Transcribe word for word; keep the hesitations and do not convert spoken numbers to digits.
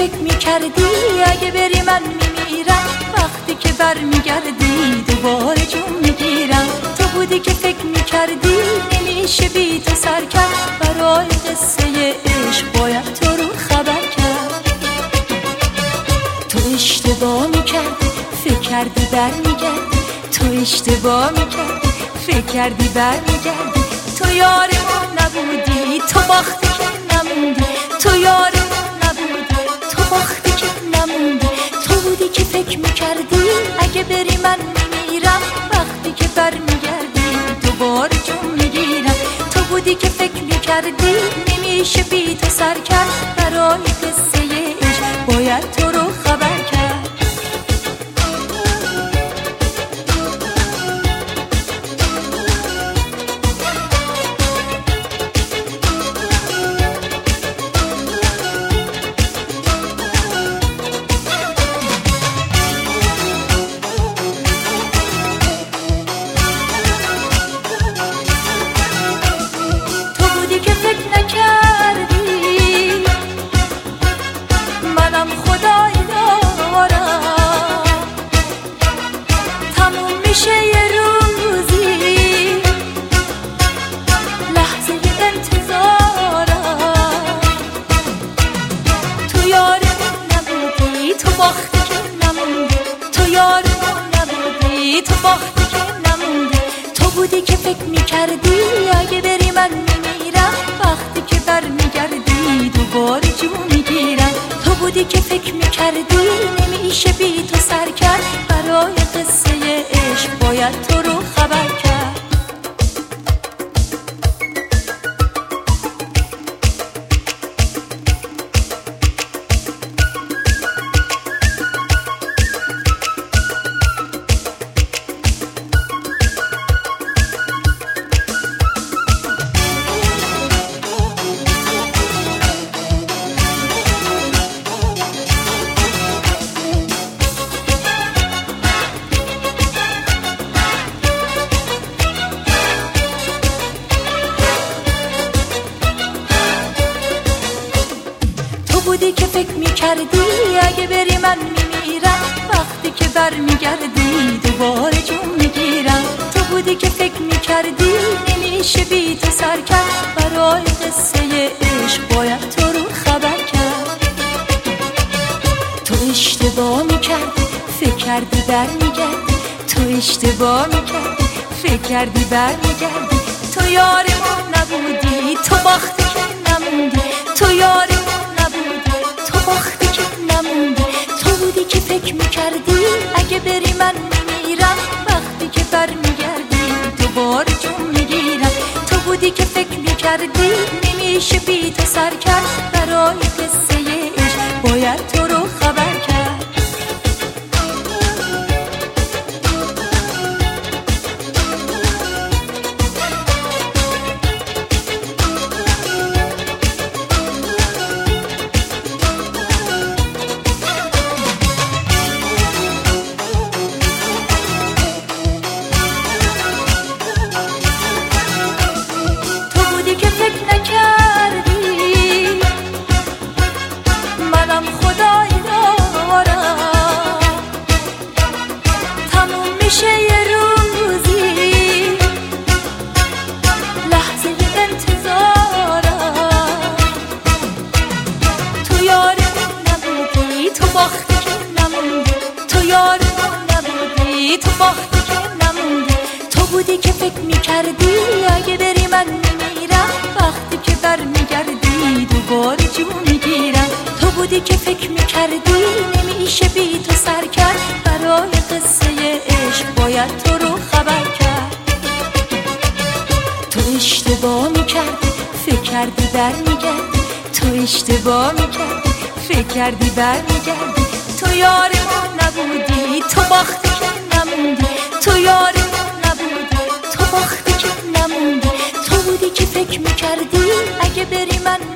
فکر میکردی اگه بری من میمیرم، وقتی که برمیگردی دوباره جون میگیرم. تو بودی که فکر میکردی نمیشه بی تو سر کرد، برای قصه عشق باید تو رو خبر کرد. تو اشتباه میکردی فکر کردی برمیگردی، تو اشتباه میکردی فکر کردی برمیگردی. تو یار ما نبودی، تو باختی که نموندی، تو یار ما نبودی، تو باختی که نموندی. تو بودی که فکر میکردی اگه بری من میمیرم، وقتی که برمیگردی دوباره جون میگیرم. تو بودی که فکر میکردی نمیشه بی تو سر کرد، برای قصه عشق باید تو رو خبر کرد. تو باختی که نمونده. تو بودی که فکر میکردی اگه بری من میمیرم، وقتی که برمیگردی دوباره جون میگیرم. تو بودی که فکر میکردی نمیشه بی تو سر کرد، برای قصه عشق باید تو رو خبر کرد. بودی که فکر میکردی اگه بری من میمیرم، وقتی که برمیگردی دوباره جون میگیرم. تو بودی که فکر میکردی نمیشه بی تو سر کرد، برای قصه عشق باید تو رو خبر کرد. تو اشتباه میکردی فکر کردی برمیگردی، تو اشتباه میکردی فکر کردی برمیگردی. تو یار ما نبودی، تو باختی که نموندی، تو یار ما نبودی، تو باختی که نموندی. تو بودی که فکر میکردی اگه بری من میمیرم، وقتی که برمیگردی دوباره جون میگیرم. تو بودی که فکر میکردی نمیشه بی تو سر کرد، برای قصه عشق باید تو رو خبر کرد. تو باختی که نموندی. تو بودی که فکر میکردی اگه بری من میمیرم، وقتی که برمیگردی دوباره جون میگیرم. تو بودی که فکر میکردی نمیشه بی تو سر کرد، برای قصه عشق باید تو رو خبر کرد. تو اشتباه میکردی فکر کردی برمیگردی، تو اشتباه میکردی فکر کردی برمیگردی. تو یار ما نبودی، تو باختی که نموندی، تو یار ما نبودی، تو باختی که نموندی. تو بودی که فکر میکردی اگه بری من